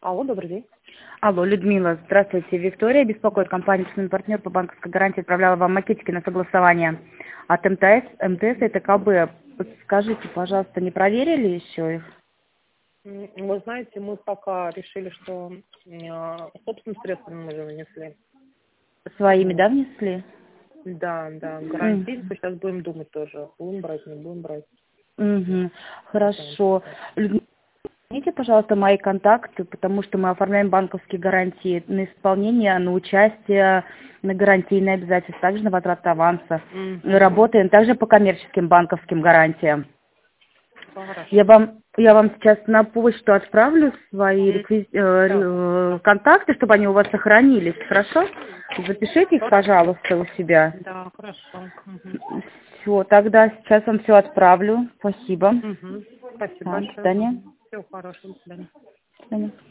Алло, добрый день. Алло, Людмила, здравствуйте. Виктория беспокоит, компания «Честный партнер» по банковской гарантии отправляла вам макетики на согласование от МТС и ТКБ. Подскажите, пожалуйста, не проверили еще их? Вы знаете, мы пока решили, что собственным средством мы занесли. Своими, да, внесли? Да, гарантийство. Сейчас будем думать тоже. Будем брать, не будем брать. Хорошо. Людмила, извините, пожалуйста, мои контакты, потому что мы оформляем банковские гарантии на исполнение, на участие, на гарантийные обязательства, также на возврат аванса. Мы работаем также по коммерческим банковским гарантиям. Хорошо. Я вам сейчас на почту отправлю свои контакты, чтобы они у вас сохранились, хорошо? Запишите их, пожалуйста, у себя. Да, хорошо. Все, тогда сейчас вам все отправлю. Спасибо. Спасибо До большое. свидания. Всего хорошего. До свидания. До свидания.